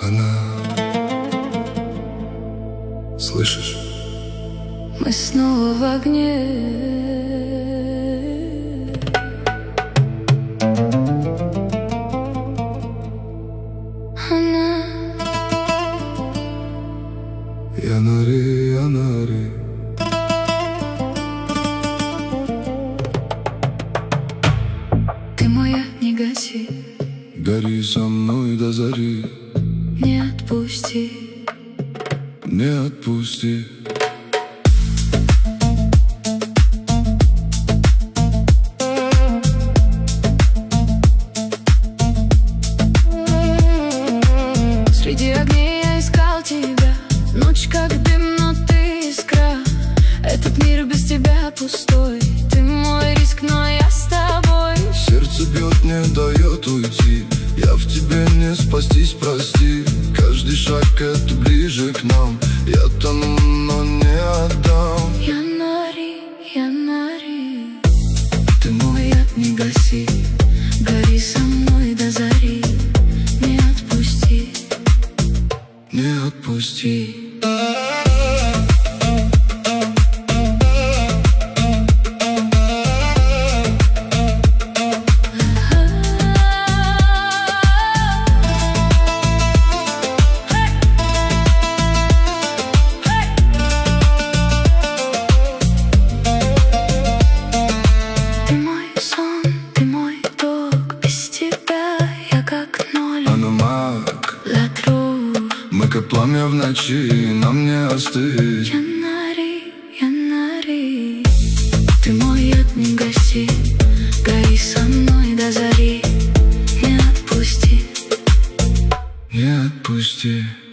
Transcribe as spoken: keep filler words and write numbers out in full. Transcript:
она. Слышишь? Мы снова в огне. Она. Янари, янари. Ты моя, не гаси, Гори со мной до зари. не отпусти. Не отпусти. Среди огней я искал тебя, ночь как дым, но ты искра. Этот мир без тебя пустой, ты мой риск, но я с тобой. Сердце бьет, не дает уйти. Я в тебе не спастись, прости. Каждый шаг это ближе к нам. Я тону, но не отдам. Янари, янари. Ты мой яд, не гаси, гори со мной до зари. Не отпусти, Не отпусти. Она маг, мы как пламя в ночи, нам не остыть. Янари, янари. Ты мой яд, не гаси, гори со мной до зари. Не отпусти, Не отпусти.